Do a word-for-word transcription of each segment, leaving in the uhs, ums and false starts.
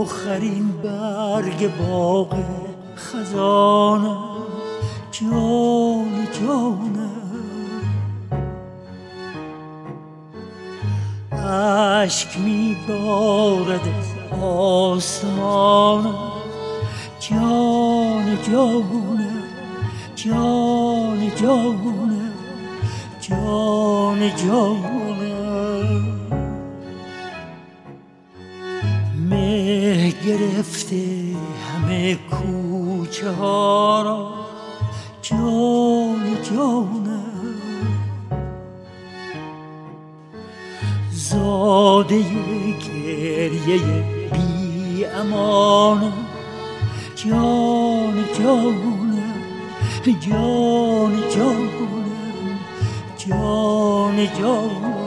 آخرین برگ باغ خزانم، جان جانم. اشک می بارد از آسمانم، جان جانم، جان جانم، جان جانم. مه گرفته همه کوچه ها را، جان جانم. زاده گریه بی امانم، جان جانم، جان جانم، جان جانم.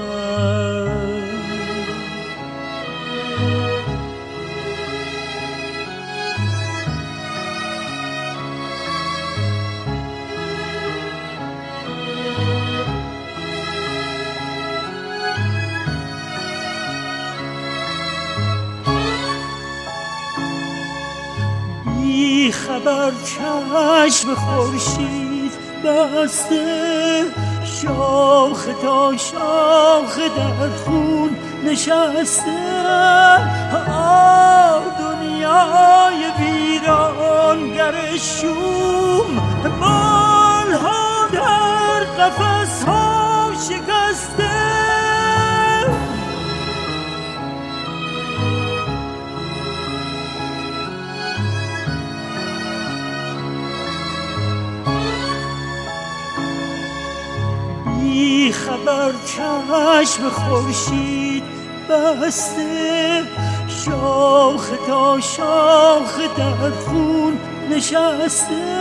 بی خبر چشم خورشید بسته، شاخ تا شاخ در خون نشسته. آه دنیای ویرانگر شوم، بالها در قفس ها شکسته. بی خبر چشم خورشید بسته، شاخ تا شاخ در خون نشسته.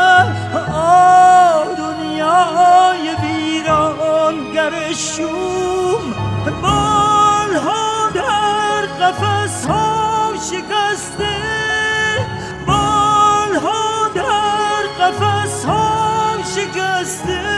آه دنیای ویرانگر شوم، بالها در قفس ها شکسته. بالها در قفس ها شکسته.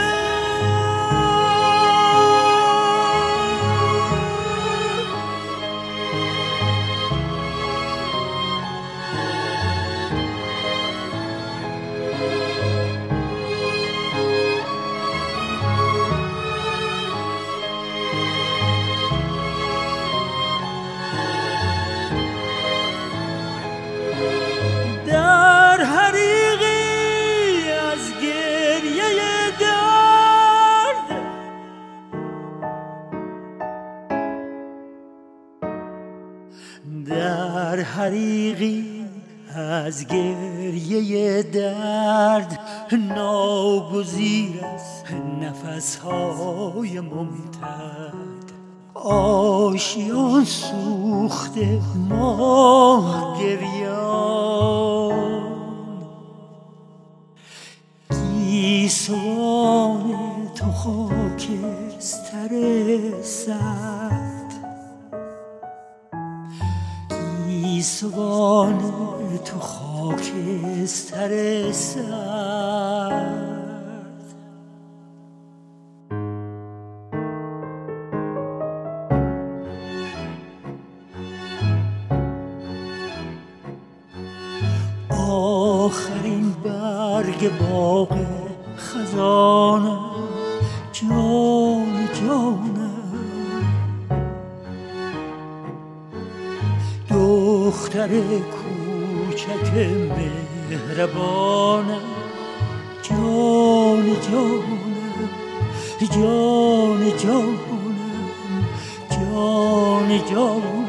در حریقی از گریه درد، در حریقی از گریه درد، ناگزیر از نفسهای ممتد. آشیان سوخته ماه گریان، گیسوان تو خاکستر سرد. گیسوان تو خاکستر سرد. آخرین برگ باغ خزانم، جان جانم. دختر کوچک مهربانم، جان جانم، جان جانم، جان جانم.